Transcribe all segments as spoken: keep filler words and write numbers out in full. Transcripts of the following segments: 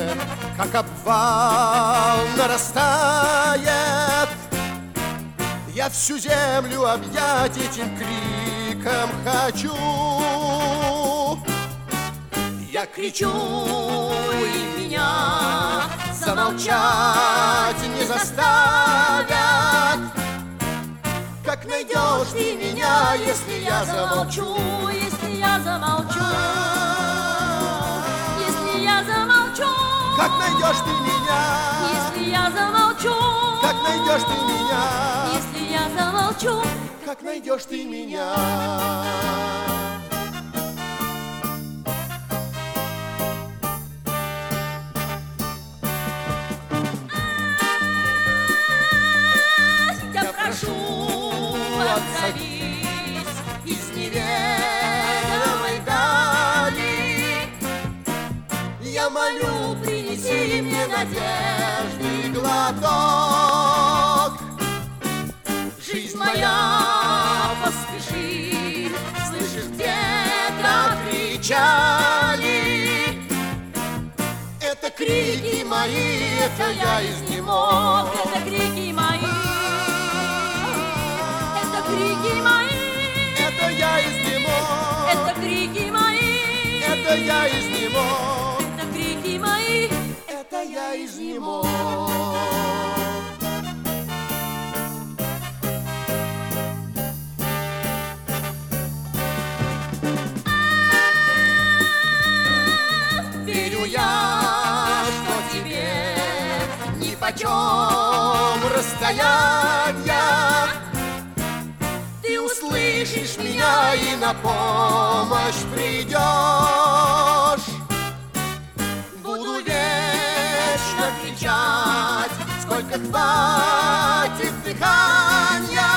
как обвал нарастает. Я всю землю объять этим криком хочу. Я кричу, и меня замолчать не заставят. Как найдешь ты меня, если я замолчу, если я замолчу, если я замолчу, как найдешь ты меня, если я замолчу, как найдешь ты меня, если я замолчу, как найдешь ты меня. Я прошу, отзовись из неведомой дали. Я молю, принеси мне надежды глоток. Жизнь моя, поспеши, слышишь, где-то кричали. Это крики мои, это я изнемог. Это крики мои, это крики мои, Это я изнемог. это крики мои, Это я изнемог. это крики мои, Это я изнемог. Верю я, что тебе нипочем расстоянья. Ты услышишь меня и на помощь придешь. Буду вечно кричать, сколько хватит дыхания.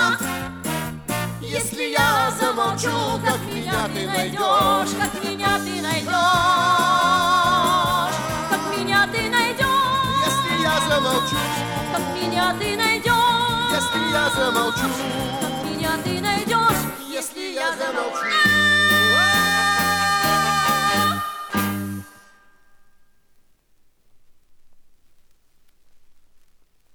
Если я замолчу, как меня ты найдешь, как меня ты найдешь, как меня ты найдешь, если я замолчу, как меня ты найдешь, если я замолчу, как меня ты найдешь, если я замолчу.